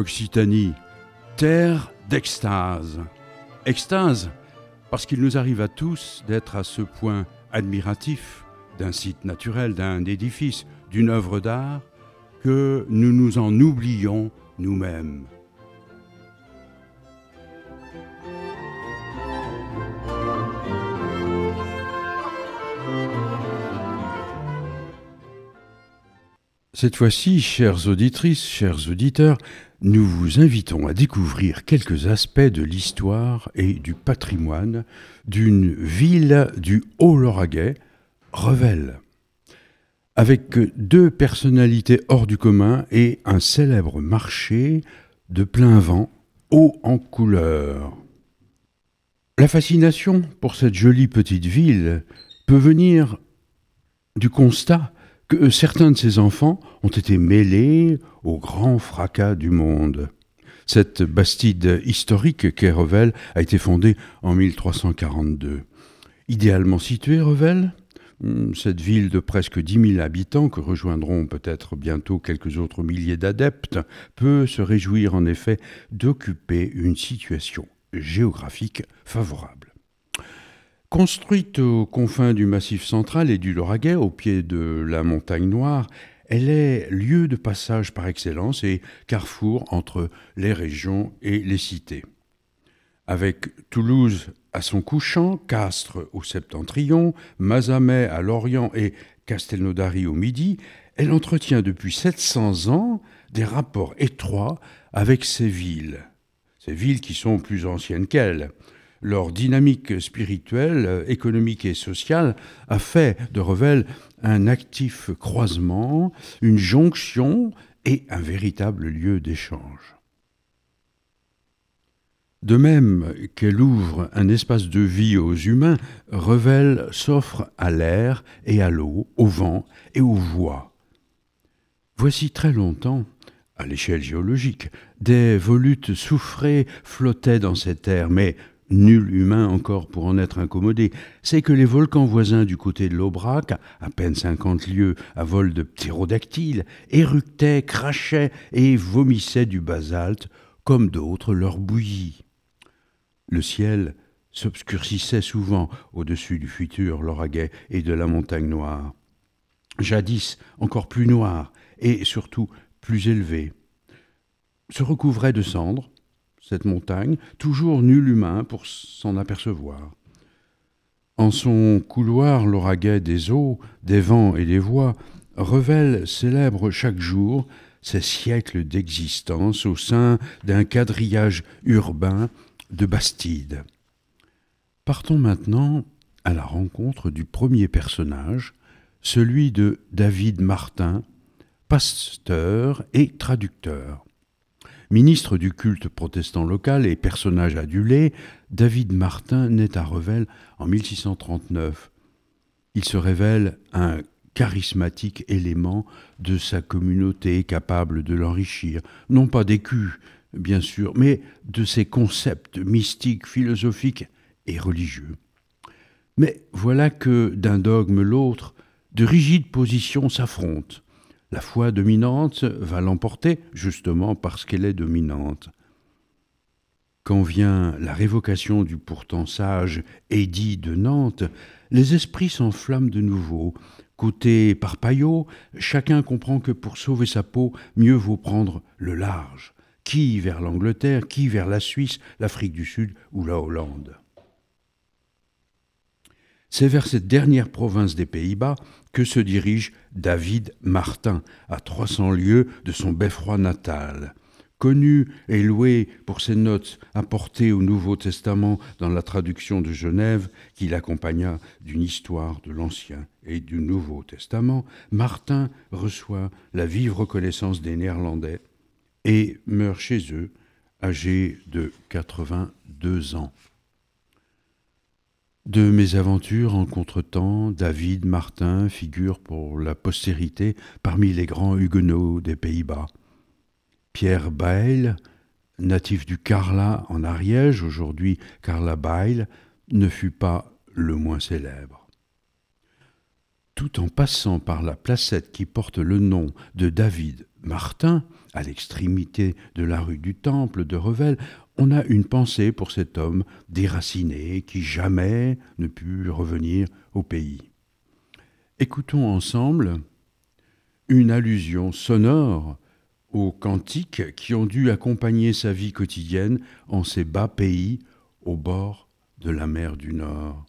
Occitanie, terre d'extase. Extase, parce qu'il nous arrive à tous d'être à ce point admiratifs d'un site naturel, d'un édifice, d'une œuvre d'art, que nous nous en oublions nous-mêmes. Cette fois-ci, chères auditrices, chers auditeurs, nous vous invitons à découvrir quelques aspects de l'histoire et du patrimoine d'une ville du Haut-Lauragais, Revel, avec deux personnalités hors du commun et un célèbre marché de plein vent, haut en couleur. La fascination pour cette jolie petite ville peut venir du constat que certains de ses enfants ont été mêlés au grand fracas du monde. Cette bastide historique qu'est Revel a été fondée en 1342. Idéalement située, Revel, cette ville de presque 10 000 habitants, que rejoindront peut-être bientôt quelques autres milliers d'adeptes, peut se réjouir en effet d'occuper une situation géographique favorable. Construite aux confins du Massif central et du Lauragais, au pied de la Montagne Noire, elle est lieu de passage par excellence et carrefour entre les régions et les cités. Avec Toulouse à son couchant, Castres au septentrion, Mazamet à l'orient et Castelnaudary au midi, elle entretient depuis 700 ans des rapports étroits avec ces villes qui sont plus anciennes qu'elle. Leur dynamique spirituelle, économique et sociale a fait de Revel un actif croisement, une jonction et un véritable lieu d'échange. De même qu'elle ouvre un espace de vie aux humains, Revel s'offre à l'air et à l'eau, au vent et aux voies. Voici très longtemps, à l'échelle géologique, des volutes soufrées flottaient dans ces terres, mais nul humain encore pour en être incommodé. C'est que les volcans voisins du côté de l'Aubrac, à peine 50 lieues à vol de ptérodactyles, éructaient, crachaient et vomissaient du basalte, comme d'autres leur bouillie. Le ciel s'obscurcissait souvent au-dessus du futur Lauragais et de la Montagne Noire. Jadis encore plus noir et surtout plus élevé. Se recouvrait de cendres, cette montagne, toujours nul humain pour s'en apercevoir. En son couloir lauragais des eaux, des vents et des voies, Revel célèbre chaque jour ses siècles d'existence au sein d'un quadrillage urbain de bastides. Partons maintenant à la rencontre du premier personnage, celui de David Martin, pasteur et traducteur. Ministre du culte protestant local et personnage adulé, David Martin naît à Revel en 1639. Il se révèle un charismatique élément de sa communauté capable de l'enrichir, non pas d'écus, bien sûr, mais de ses concepts mystiques, philosophiques et religieux. Mais voilà que, d'un dogme l'autre, de rigides positions s'affrontent. La foi dominante va l'emporter, justement parce qu'elle est dominante. Quand vient la révocation du pourtant sage édit de Nantes, les esprits s'enflamment de nouveau. Côté parpaillot, chacun comprend que pour sauver sa peau, mieux vaut prendre le large. Qui vers l'Angleterre, qui vers la Suisse, l'Afrique du Sud ou la Hollande. C'est vers cette dernière province des Pays-Bas que se dirige David Martin, à 300 lieues de son beffroi natal. Connu et loué pour ses notes apportées au Nouveau Testament dans la traduction de Genève, qui l'accompagna d'une histoire de l'Ancien et du Nouveau Testament, Martin reçoit la vive reconnaissance des Néerlandais et meurt chez eux, âgé de 82 ans. De mes aventures en contretemps, David Martin figure pour la postérité parmi les grands huguenots des Pays-Bas. Pierre Bayle, natif du Carla en Ariège, aujourd'hui Carla Bayle, ne fut pas le moins célèbre. Tout en passant par la placette qui porte le nom de David Martin, à l'extrémité de la rue du Temple de Revel, on a une pensée pour cet homme déraciné qui jamais ne put revenir au pays. Écoutons ensemble une allusion sonore aux cantiques qui ont dû accompagner sa vie quotidienne en ces bas pays au bord de la mer du Nord.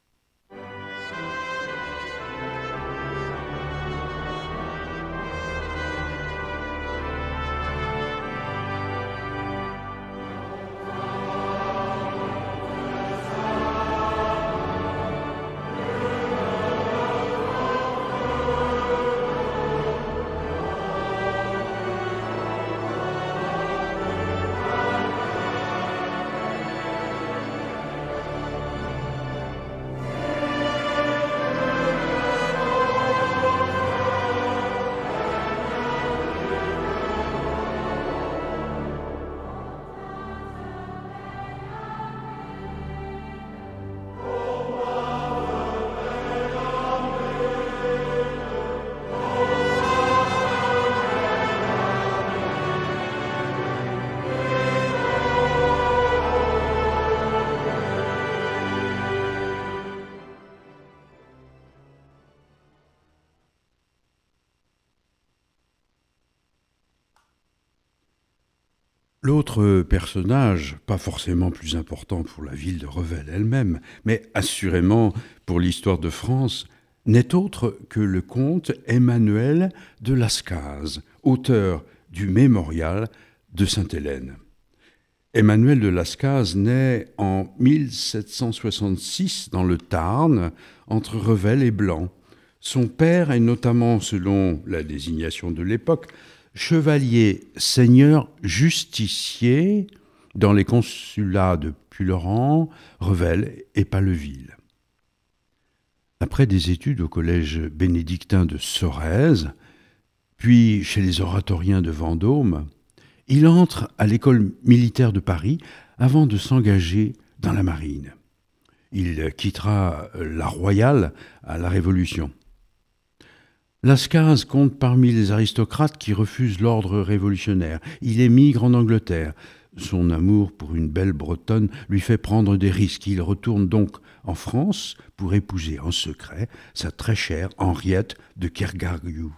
L'autre personnage, pas forcément plus important pour la ville de Revel elle-même, mais assurément pour l'histoire de France, n'est autre que le comte Emmanuel de Lascaz, auteur du mémorial de Sainte-Hélène. Emmanuel de Lascaz naît en 1766 dans le Tarn, entre Revel et Blanc. Son père est notamment, selon la désignation de l'époque, chevalier seigneur justicier dans les consulats de Puylaurens, Revel et Paleville. Après des études au collège bénédictin de Sorèze, puis chez les oratoriens de Vendôme, il entre à l'école militaire de Paris avant de s'engager dans la marine. Il quittera la Royale à la Révolution. Lascaz compte parmi les aristocrates qui refusent l'ordre révolutionnaire. Il émigre en Angleterre. Son amour pour une belle Bretonne lui fait prendre des risques. Il retourne donc en France pour épouser en secret sa très chère Henriette de Kergariou.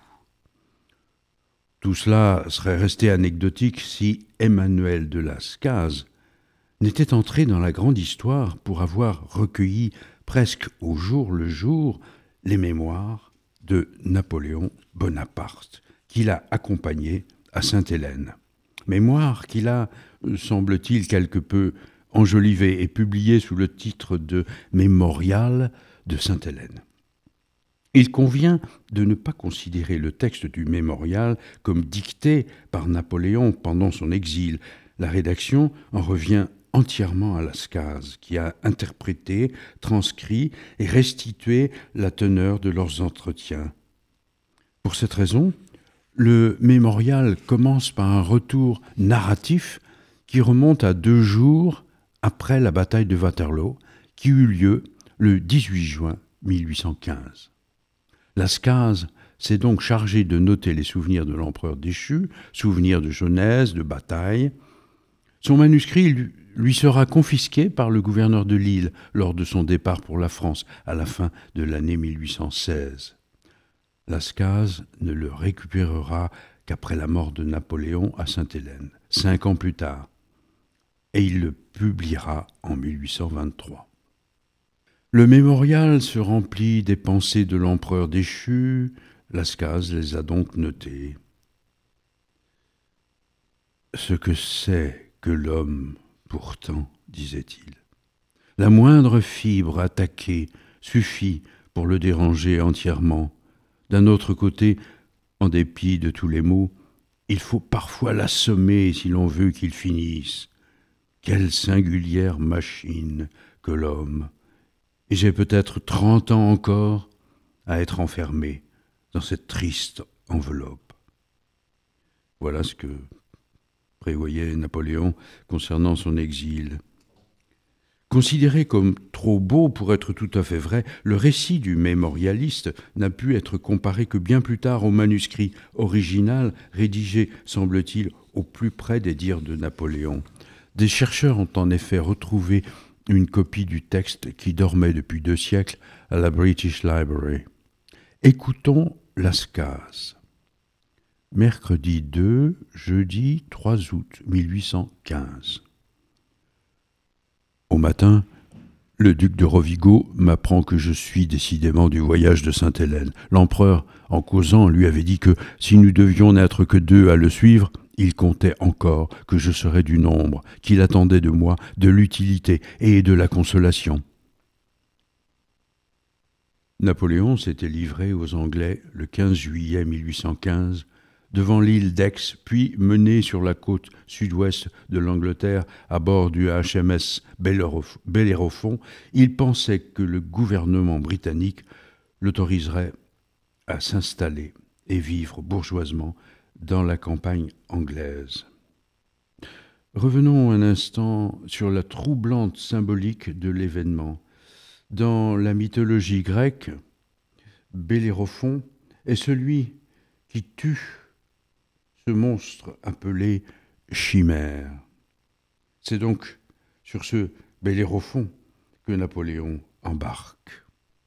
Tout cela serait resté anecdotique si Emmanuel de Lascaz n'était entré dans la grande histoire pour avoir recueilli presque au jour le jour les mémoires de Napoléon Bonaparte, qu'il a accompagné à Sainte-Hélène. Mémoire qu'il a, semble-t-il, quelque peu enjolivé et publié sous le titre de Mémorial de Sainte-Hélène. Il convient de ne pas considérer le texte du mémorial comme dicté par Napoléon pendant son exil. La rédaction en revient entièrement à Lascaz, qui a interprété, transcrit et restitué la teneur de leurs entretiens. Pour cette raison, le mémorial commence par un retour narratif qui remonte à 2 jours après la bataille de Waterloo, qui eut lieu le 18 juin 1815. Lascaz s'est donc chargé de noter les souvenirs de l'empereur déchu, souvenirs de jeunesse, de bataille. Son manuscrit lui sera confisqué par le gouverneur de Lille lors de son départ pour la France à la fin de l'année 1816. Lascaz ne le récupérera qu'après la mort de Napoléon à Sainte-Hélène, 5 ans plus tard, et il le publiera en 1823. Le mémorial se remplit des pensées de l'empereur déchu. Lascaz les a donc notées. Ce que c'est que l'homme, pourtant, disait-il. La moindre fibre attaquée suffit pour le déranger entièrement. D'un autre côté, en dépit de tous les maux, il faut parfois l'assommer si l'on veut qu'il finisse. Quelle singulière machine que l'homme! Et j'ai peut-être 30 ans encore à être enfermé dans cette triste enveloppe. Voilà ce que prévoyait Napoléon concernant son exil. Considéré comme trop beau pour être tout à fait vrai, le récit du mémorialiste n'a pu être comparé que bien plus tard au manuscrit original, rédigé, semble-t-il, au plus près des dires de Napoléon. Des chercheurs ont en effet retrouvé une copie du texte qui dormait depuis 2 siècles à la British Library. Écoutons Lascaz. Mercredi 2, jeudi 3 août 1815. Au matin, le duc de Rovigo m'apprend que je suis décidément du voyage de Sainte-Hélène. L'empereur, en causant, lui avait dit que si nous devions n'être que 2 à le suivre, il comptait encore que je serais du nombre, qu'il attendait de moi de l'utilité et de la consolation. Napoléon s'était livré aux Anglais le 15 juillet 1815 devant l'île d'Aix, puis mené sur la côte sud-ouest de l'Angleterre à bord du HMS Bellérophon. Il pensait que le gouvernement britannique l'autoriserait à s'installer et vivre bourgeoisement dans la campagne anglaise. Revenons un instant sur la troublante symbolique de l'événement. Dans la mythologie grecque, Bellérophon est celui qui tue ce monstre appelé Chimère. C'est donc sur ce Bellérophon que Napoléon embarque.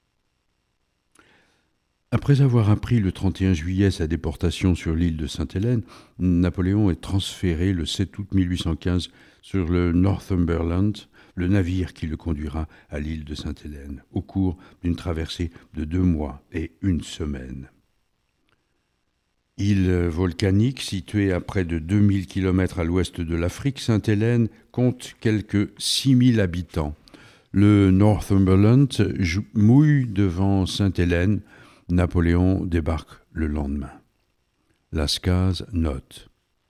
Après avoir appris le 31 juillet sa déportation sur l'île de Sainte-Hélène, Napoléon est transféré le 7 août 1815 sur le Northumberland, le navire qui le conduira à l'île de Sainte-Hélène, au cours d'une traversée de 2 mois et 1 semaine. Île volcanique située à près de 2000 km à l'ouest de l'Afrique, Sainte-Hélène compte quelques 6000 habitants. Le Northumberland mouille devant Sainte-Hélène. Napoléon débarque le lendemain. Lascaz note.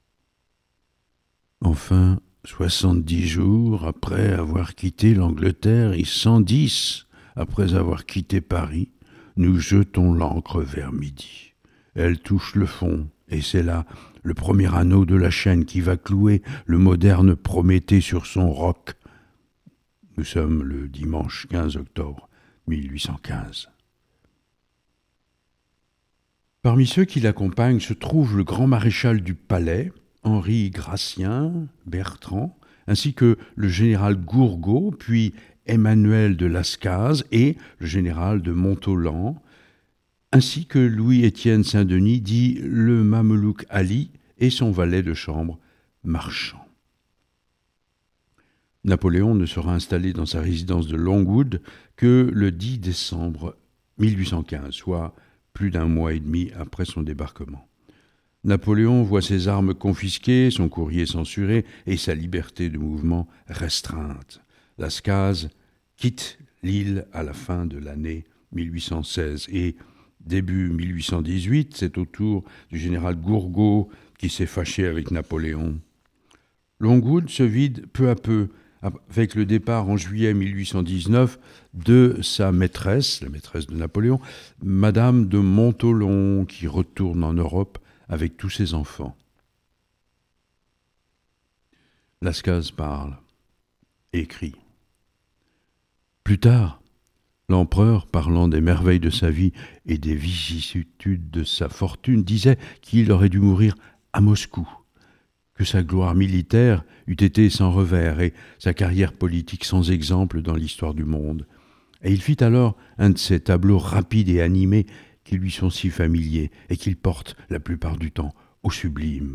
Enfin, 70 jours après avoir quitté l'Angleterre et 110 après avoir quitté Paris, nous jetons l'ancre vers midi. Elle touche le fond, et c'est là le premier anneau de la chaîne qui va clouer le moderne Prométhée sur son roc. Nous sommes le dimanche 15 octobre 1815. Parmi ceux qui l'accompagnent se trouve le grand maréchal du Palais, Henri Gratien Bertrand, ainsi que le général Gourgaud, puis Emmanuel de Lascaz et le général de Montaulan, ainsi que Louis-Étienne Saint-Denis, dit le Mamelouk Ali, et son valet de chambre, Marchand. Napoléon ne sera installé dans sa résidence de Longwood que le 10 décembre 1815, soit plus d'1 mois et demi après son débarquement. Napoléon voit ses armes confisquées, son courrier censuré et sa liberté de mouvement restreinte. Lascaz quitte l'île à la fin de l'année 1816 et début 1818, c'est au tour du général Gourgaud qui s'est fâché avec Napoléon. Longwood se vide peu à peu avec le départ en juillet 1819 de sa maîtresse, la maîtresse de Napoléon, Madame de Montaulan, qui retourne en Europe avec tous ses enfants. Lascaz parle, écrit. Plus tard, l'empereur, parlant des merveilles de sa vie et des vicissitudes de sa fortune, disait qu'il aurait dû mourir à Moscou, que sa gloire militaire eût été sans revers et sa carrière politique sans exemple dans l'histoire du monde. Et il fit alors un de ces tableaux rapides et animés qui lui sont si familiers et qu'il porte la plupart du temps au sublime.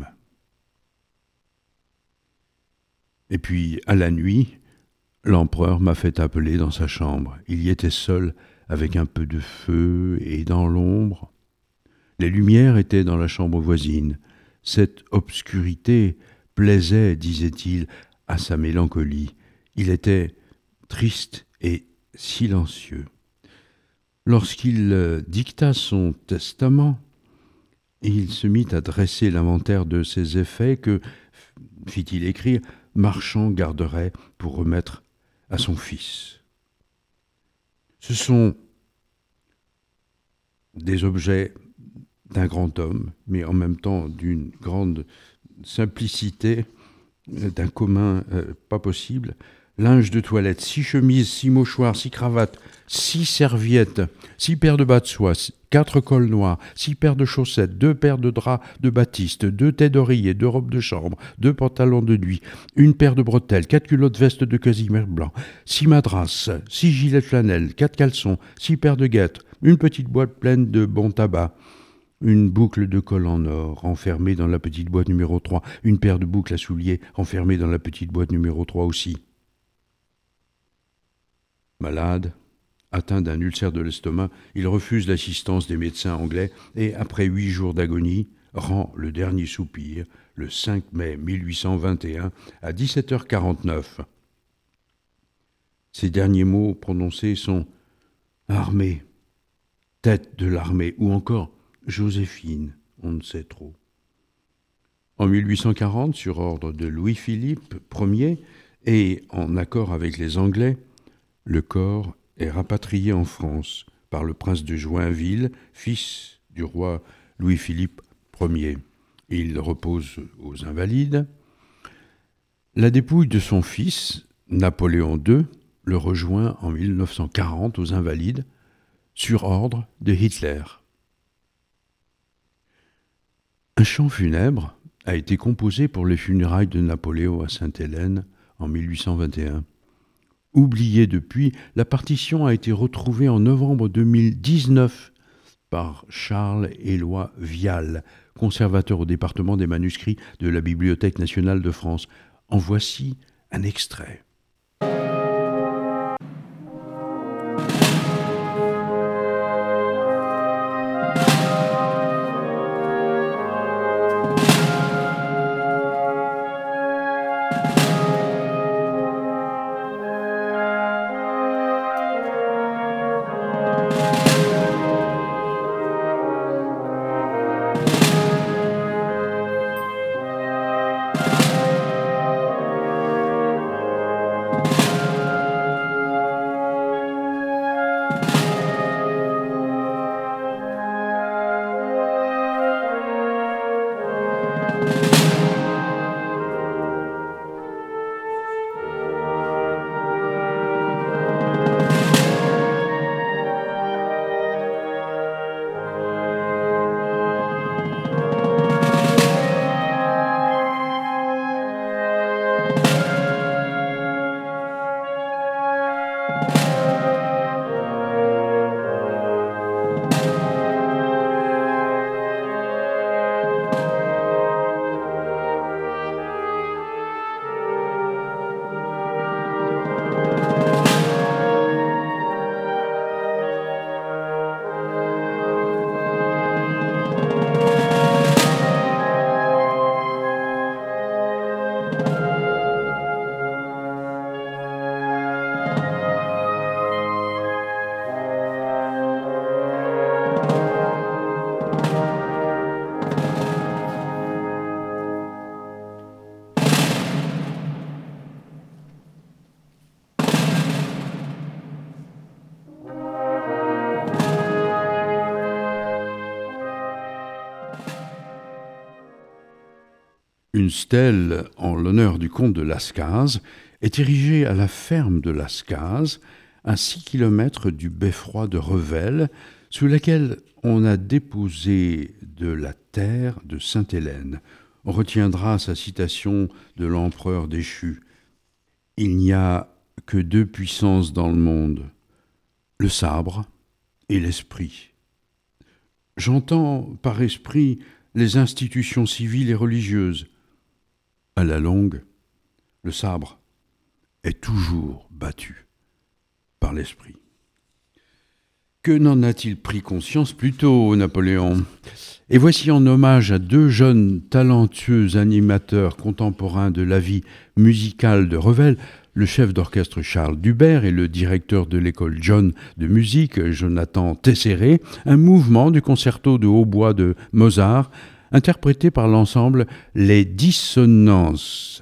Et puis, à la nuit, l'empereur m'a fait appeler dans sa chambre. Il y était seul, avec un peu de feu et dans l'ombre. Les lumières étaient dans la chambre voisine. Cette obscurité plaisait, disait-il, à sa mélancolie. Il était triste et silencieux. Lorsqu'il dicta son testament, il se mit à dresser l'inventaire de ses effets que, fit-il écrire, Marchand garderait pour remettre à son fils. Ce sont des objets d'un grand homme, mais en même temps d'une grande simplicité, d'un commun pas possible. linge de toilette, 6 chemises, 6 mouchoirs, 6 cravates, 6 serviettes, 6 paires de bas de soie, 4 cols noirs, 6 paires de chaussettes, 2 paires de draps de batiste, 2 têtes d'oreiller, 2 robes de chambre, 2 pantalons de nuit, 1 paire de bretelles, 4 culottes vestes de casimir blanc, 6 madrasses, 6 gilets de flanelle, 4 caleçons, 6 paires de guêtres, une petite boîte pleine de bon tabac, une boucle de colle en or enfermée dans la petite boîte numéro 3, une paire de boucles à souliers enfermées dans la petite boîte numéro 3 aussi. Malade, atteint d'un ulcère de l'estomac, il refuse l'assistance des médecins anglais et, après 8 jours d'agonie, rend le dernier soupir le 5 mai 1821 à 17h49. Ses derniers mots prononcés sont « Armée »,« tête de l'armée » ou encore « Joséphine », on ne sait trop. En 1840, sur ordre de Louis-Philippe Ier et en accord avec les Anglais, le corps est rapatrié en France par le prince de Joinville, fils du roi Louis-Philippe Ier. Il repose aux Invalides. La dépouille de son fils, Napoléon II, le rejoint en 1940 aux Invalides, sur ordre de Hitler. Un chant funèbre a été composé pour les funérailles de Napoléon à Sainte-Hélène en 1821. Oubliée depuis, la partition a été retrouvée en novembre 2019 par Charles-Éloi Vial, conservateur au département des manuscrits de la Bibliothèque nationale de France. En voici un extrait. Une stèle en l'honneur du comte de Lascaz est érigée à la ferme de Lascaz, à 6 km du beffroi de Revel, sous laquelle on a déposé de la terre de Sainte-Hélène. On retiendra sa citation de l'empereur déchu. « Il n'y a que 2 puissances dans le monde, le sabre et l'esprit. J'entends par esprit les institutions civiles et religieuses. À la longue, le sabre est toujours battu par l'esprit. » Que n'en a-t-il pris conscience plus tôt, Napoléon ? Et voici en hommage à 2 jeunes talentueux animateurs contemporains de la vie musicale de Revel, le chef d'orchestre Charles Dubert et le directeur de l'école John de musique Jonathan Tesseret, un mouvement du concerto de hautbois de Mozart, interprété par l'ensemble Les Dissonances.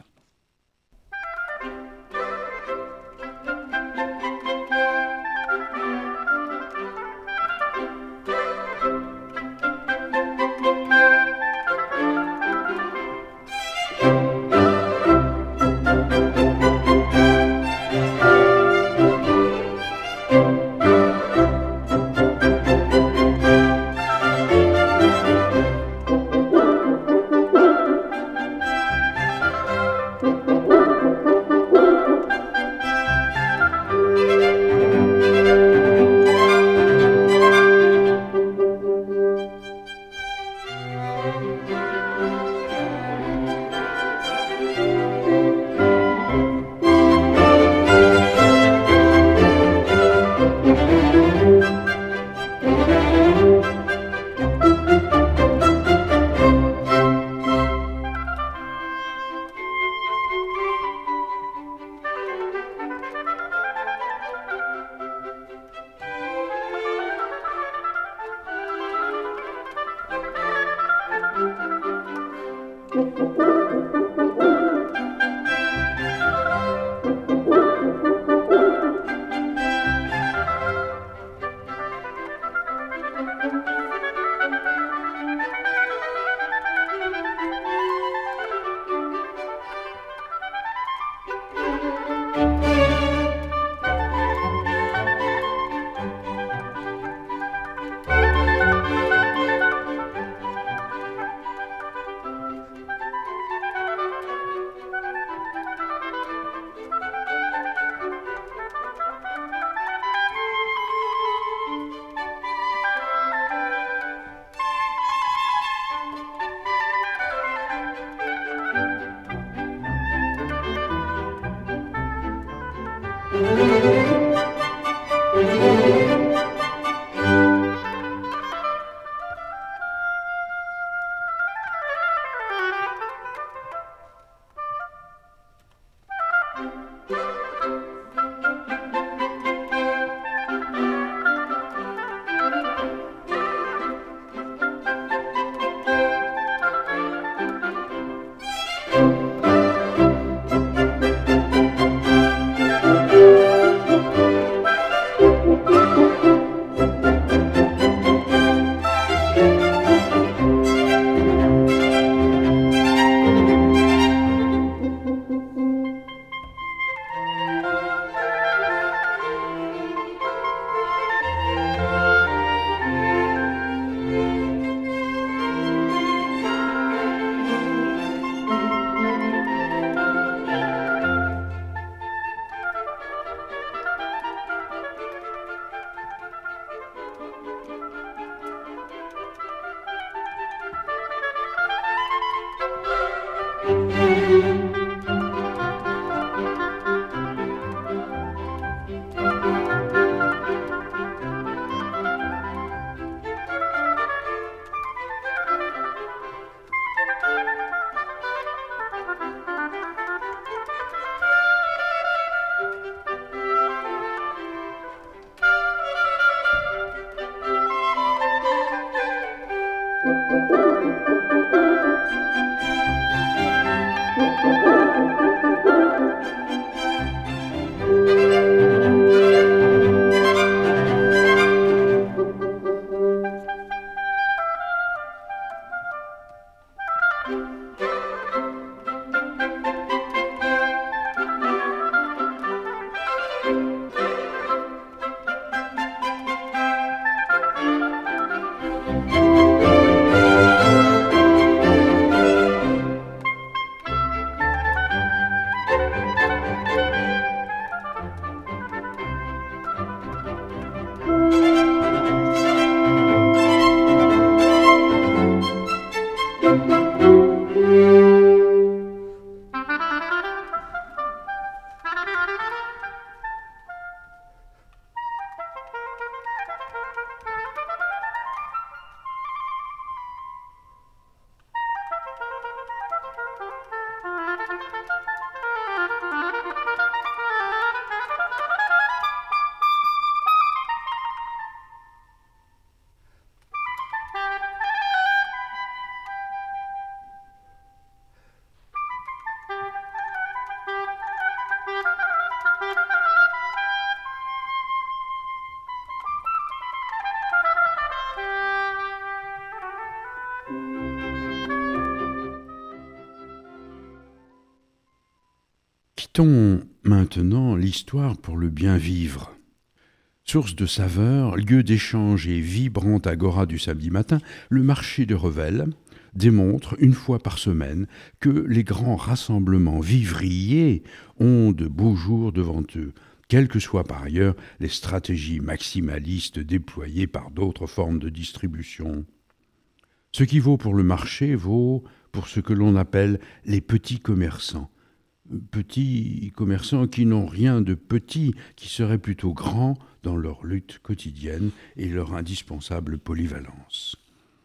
Quittons maintenant l'histoire pour le bien vivre. Source de saveur, lieu d'échange et vibrante agora du samedi matin, le marché de Revel démontre une fois par semaine que les grands rassemblements vivriers ont de beaux jours devant eux, quelles que soient par ailleurs les stratégies maximalistes déployées par d'autres formes de distribution. Ce qui vaut pour le marché vaut pour ce que l'on appelle les petits commerçants. Petits commerçants qui n'ont rien de petit, qui seraient plutôt grands dans leur lutte quotidienne et leur indispensable polyvalence.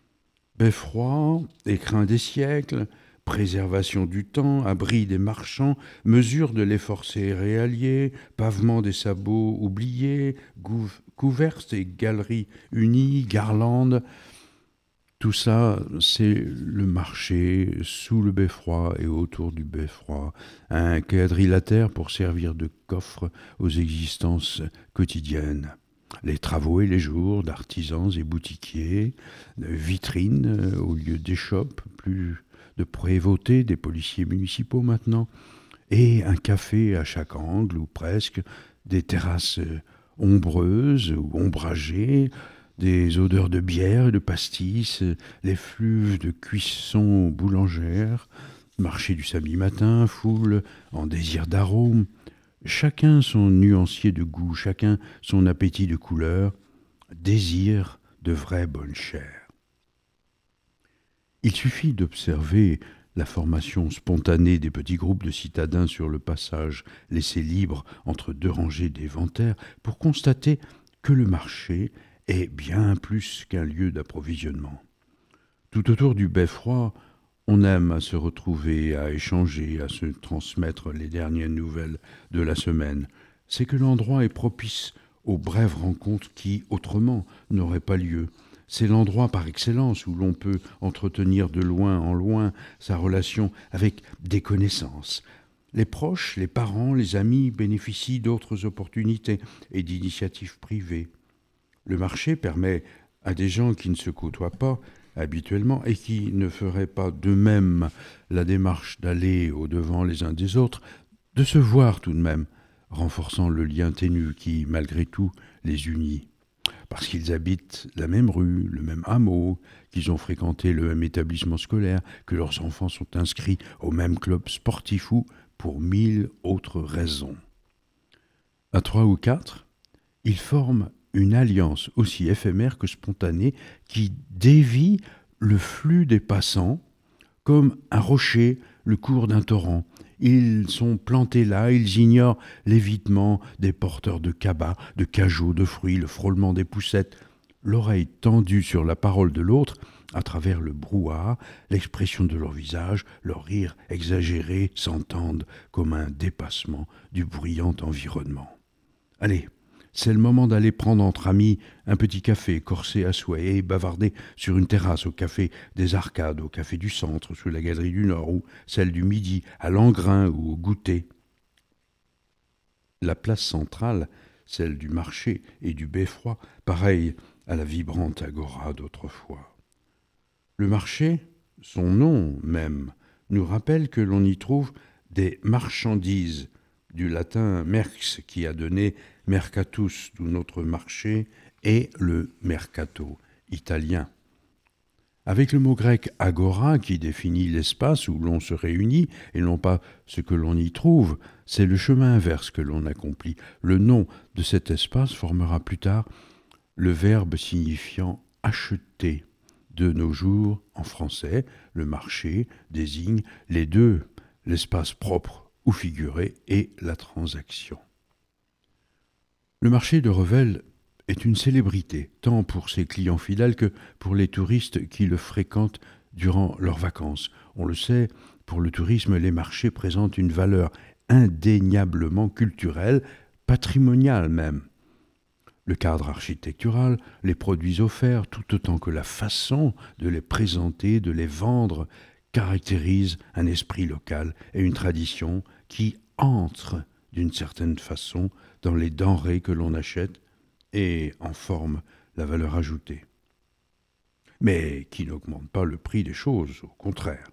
Beffroi, écrin des siècles, préservation du temps, abri des marchands, mesure de l'effort céréalier, pavement des sabots oubliés, couvertes et galeries unies, garlandes, Tout ça, c'est le marché sous le beffroi et autour du beffroi, un quadrilatère pour servir de coffre aux existences quotidiennes. Les travaux et les jours d'artisans et boutiquiers, de vitrines au lieu d'échoppes, plus de prévôté des policiers municipaux maintenant, et un café à chaque angle ou presque, des terrasses ombreuses ou ombragées, des odeurs de bière et de pastis, les flux de cuisson boulangère, marché du samedi matin, foule en désir d'arôme, chacun son nuancier de goût, chacun son appétit de couleur, désir de vraie bonne chair. Il suffit d'observer la formation spontanée des petits groupes de citadins sur le passage laissé libre entre deux rangées d'éventaires pour constater que le marché est bien plus qu'un lieu d'approvisionnement. Tout autour du beffroi, on aime à se retrouver, à échanger, à se transmettre les dernières nouvelles de la semaine. C'est que l'endroit est propice aux brèves rencontres qui, autrement, n'auraient pas lieu. C'est l'endroit par excellence où l'on peut entretenir de loin en loin sa relation avec des connaissances. Les proches, les parents, les amis bénéficient d'autres opportunités et d'initiatives privées. Le marché permet à des gens qui ne se côtoient pas habituellement et qui ne feraient pas d'eux-mêmes la démarche d'aller au-devant les uns des autres, de se voir tout de même, renforçant le lien ténu qui, malgré tout, les unit. Parce qu'ils habitent la même rue, le même hameau, qu'ils ont fréquenté le même établissement scolaire, que leurs enfants sont inscrits au même club sportif ou pour 1000 autres raisons. À 3 ou 4, ils forment une alliance aussi éphémère que spontanée qui dévie le flux des passants comme un rocher le cours d'un torrent. Ils sont plantés là, ils ignorent l'évitement des porteurs de cabas, de cajots, de fruits, le frôlement des poussettes, l'oreille tendue sur la parole de l'autre, à travers le brouhaha, l'expression de leur visage, leur rire exagéré s'entendent comme un dépassement du bruyant environnement. Allez, c'est le moment d'aller prendre entre amis un petit café corsé à souhait et bavarder sur une terrasse au café des Arcades, au café du Centre, sous la galerie du Nord ou celle du Midi, à l'Engrain ou au Goûter. La place centrale, celle du marché et du beffroi, pareille à la vibrante agora d'autrefois. Le marché, son nom même, nous rappelle que l'on y trouve des marchandises, du latin merx qui a donné mercatus, d'où notre marché, et le mercato italien. Avec le mot grec agora qui définit l'espace où l'on se réunit et non pas ce que l'on y trouve, c'est le chemin inverse que l'on accomplit. Le nom de cet espace formera plus tard le verbe signifiant acheter. De nos jours, en français, le marché désigne les deux, l'espace propre ou figuré et la transaction. Le marché de Revel est une célébrité, tant pour ses clients fidèles que pour les touristes qui le fréquentent durant leurs vacances. On le sait, pour le tourisme, les marchés présentent une valeur indéniablement culturelle, patrimoniale même. Le cadre architectural, les produits offerts, tout autant que la façon de les présenter, de les vendre, caractérise un esprit local et une tradition qui entrent d'une certaine façon dans les denrées que l'on achète et en forment la valeur ajoutée. Mais qui n'augmente pas le prix des choses, au contraire.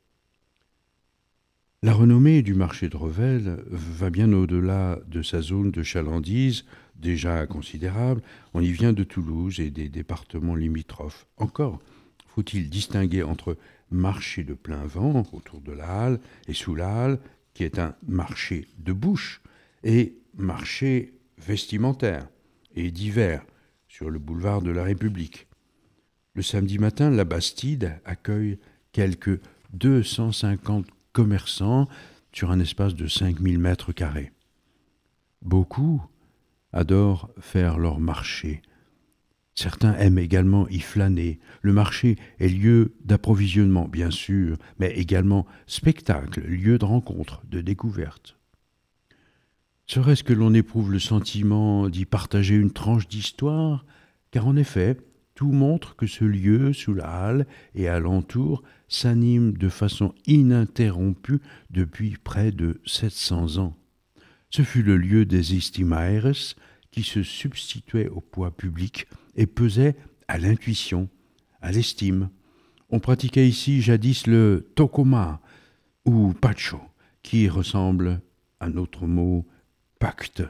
La renommée du marché de Revel va bien au-delà de sa zone de chalandise, déjà considérable. On y vient de Toulouse et des départements limitrophes. Encore faut-il distinguer entre marché de plein vent, autour de la halle, et sous la halle, qui est un marché de bouche, et marché vestimentaire et d'hiver, sur le boulevard de la République. Le samedi matin, la Bastide accueille quelques 250 commerçants sur un espace de 5000 mètres carrés. Beaucoup adorent faire leur marché. Certains aiment également y flâner. Le marché est lieu d'approvisionnement, bien sûr, mais également spectacle, lieu de rencontre, de découverte. Serait-ce que l'on éprouve le sentiment d'y partager une tranche d'histoire ? Car en effet, tout montre que ce lieu, sous la halle et alentour, s'anime de façon ininterrompue depuis près de 700 ans. Ce fut le lieu des estimaires qui se substituait au poids public et pesait à l'intuition, à l'estime. On pratiquait ici jadis le tokoma ou pacho, qui ressemble à notre mot pacte.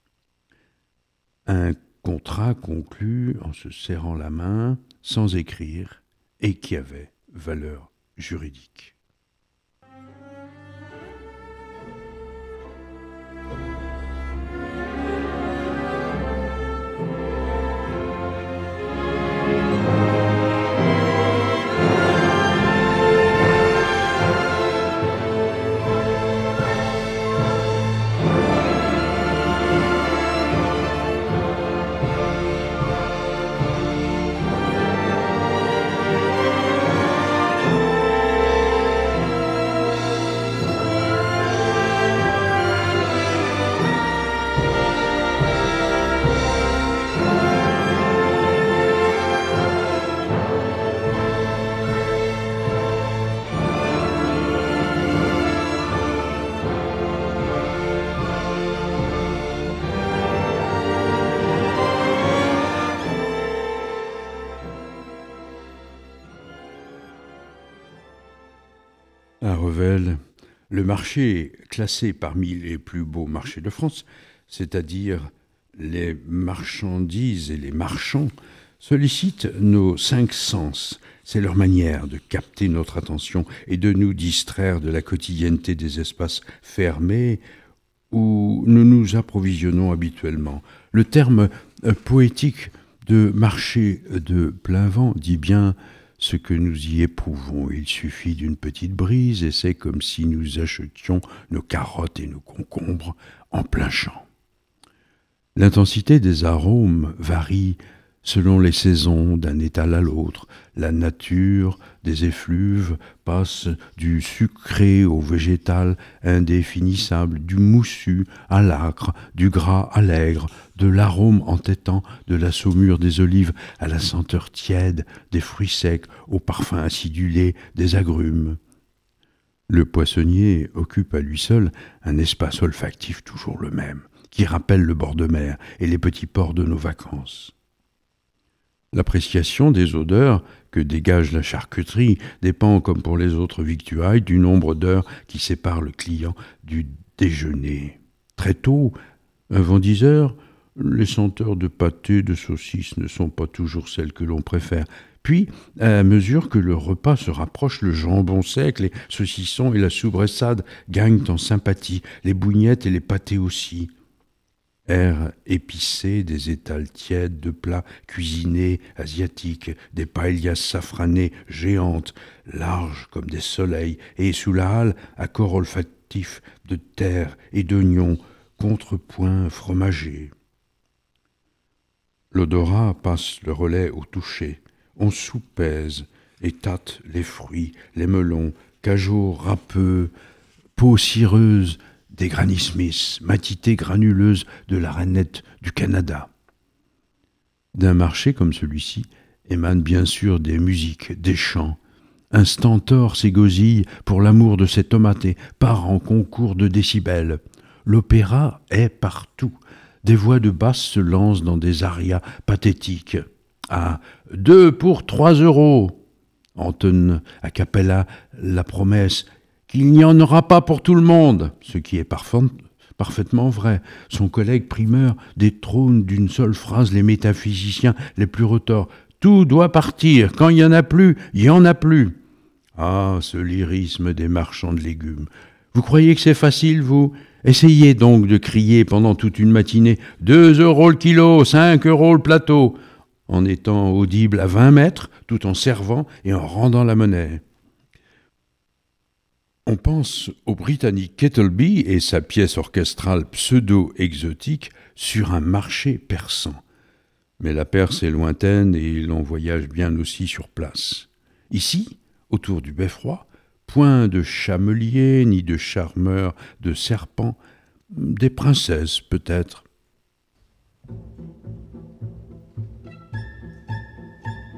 Un contrat conclu en se serrant la main, sans écrire, et qui avait valeur juridique. À Revel, le marché classé parmi les plus beaux marchés de France, c'est-à-dire les marchandises et les marchands, sollicitent nos 5 sens. C'est leur manière de capter notre attention et de nous distraire de la quotidienneté des espaces fermés où nous nous approvisionnons habituellement. Le terme poétique de marché de plein vent dit bien ce que nous y éprouvons. Il suffit d'une petite brise et c'est comme si nous achetions nos carottes et nos concombres en plein champ. L'intensité des arômes varie selon les saisons d'un étal à l'autre. La nature des effluves passe du sucré au végétal indéfinissable, du moussu à l'âcre, du gras à l'aigre, de l'arôme entêtant de la saumure des olives à la senteur tiède des fruits secs, au parfum acidulé des agrumes. Le poissonnier occupe à lui seul un espace olfactif toujours le même, qui rappelle le bord de mer et les petits ports de nos vacances. L'appréciation des odeurs que dégage la charcuterie dépend, comme pour les autres victuailles, du nombre d'heures qui séparent le client du déjeuner. Très tôt, avant 10 heures, les senteurs de pâté, de saucisses ne sont pas toujours celles que l'on préfère. Puis, à mesure que le repas se rapproche, le jambon sec, les saucissons et la soubressade gagnent en sympathie, les bougnettes et les pâtés aussi. Air épicé des étals tièdes de plats cuisinés asiatiques, des paellas safranées géantes, larges comme des soleils, et sous la halle, accord olfactif de terre et d'oignons, contrepoint fromager. L'odorat passe le relais au toucher. On soupèse et tâte les fruits, les melons, cajots râpeux, peaux cireuses, des Granny Smith, matité granuleuse de la rainette du Canada. D'un marché comme celui-ci émanent bien sûr des musiques, des chants. Un stentor s'égosille pour l'amour de ses tomates et part en concours de décibels. L'opéra est partout. Des voix de basse se lancent dans des arias pathétiques. À 2 pour 3 euros entonne a cappella la promesse qu'il n'y en aura pas pour tout le monde, ce qui est parfaitement vrai. Son collègue primeur détrône d'une seule phrase les métaphysiciens les plus retors. Tout doit partir, quand il n'y en a plus, il n'y en a plus. Ah, ce lyrisme des marchands de légumes. Vous croyez que c'est facile, vous ? Essayez donc de crier pendant toute une matinée 2 euros le kilo, 5 euros le plateau, en étant audible à 20 mètres, tout en servant et en rendant la monnaie. On pense au Britannique Kettleby et sa pièce orchestrale pseudo-exotique sur un marché persan. Mais la Perse est lointaine et l'on voyage bien aussi sur place. Ici, autour du beffroi, point de chameliers ni de charmeurs de serpents, des princesses peut-être.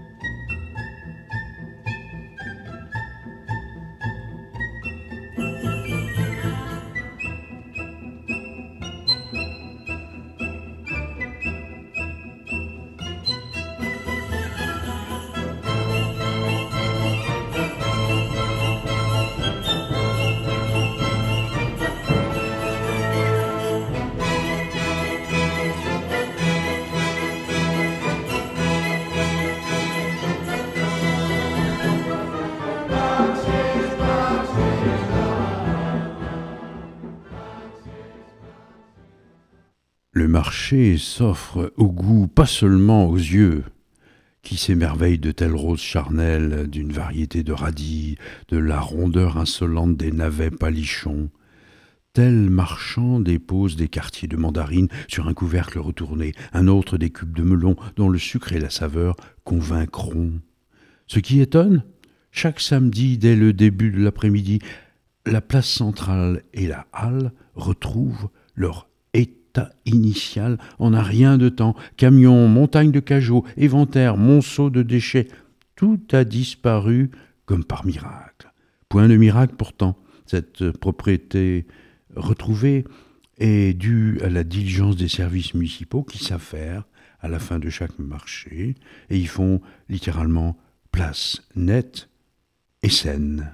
marché s'offre au goût, pas seulement aux yeux, qui s'émerveillent de telles roses charnelles, d'une variété de radis, de la rondeur insolente des navets palichons. Tel marchand dépose des quartiers de mandarines sur un couvercle retourné, un autre des cubes de melon dont le sucre et la saveur convaincront. Ce qui étonne, chaque samedi, dès le début de l'après-midi, la place centrale et la halle retrouvent leur état initial en un rien de temps. Camions, montagnes de cajots, éventaires, monceaux de déchets, tout a disparu comme par miracle. Point de miracle pourtant, cette propriété retrouvée est due à la diligence des services municipaux qui s'affairent à la fin de chaque marché et y font littéralement place nette et saine.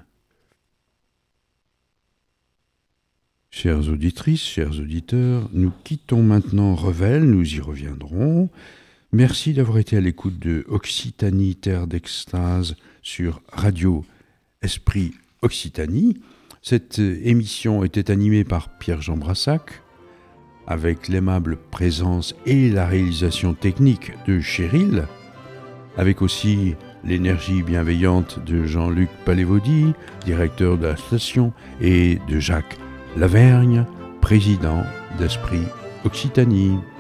Chères auditrices, chers auditeurs, nous quittons maintenant Revel, nous y reviendrons. Merci d'avoir été à l'écoute de Occitanie, terre d'extase sur Radio Esprit Occitanie. Cette émission était animée par Pierre-Jean Brassac, avec l'aimable présence et la réalisation technique de Cheryl, avec aussi l'énergie bienveillante de Jean-Luc Palévaudy, directeur de la station, et de Jacques Lavergne, président d'Esprit Occitanie.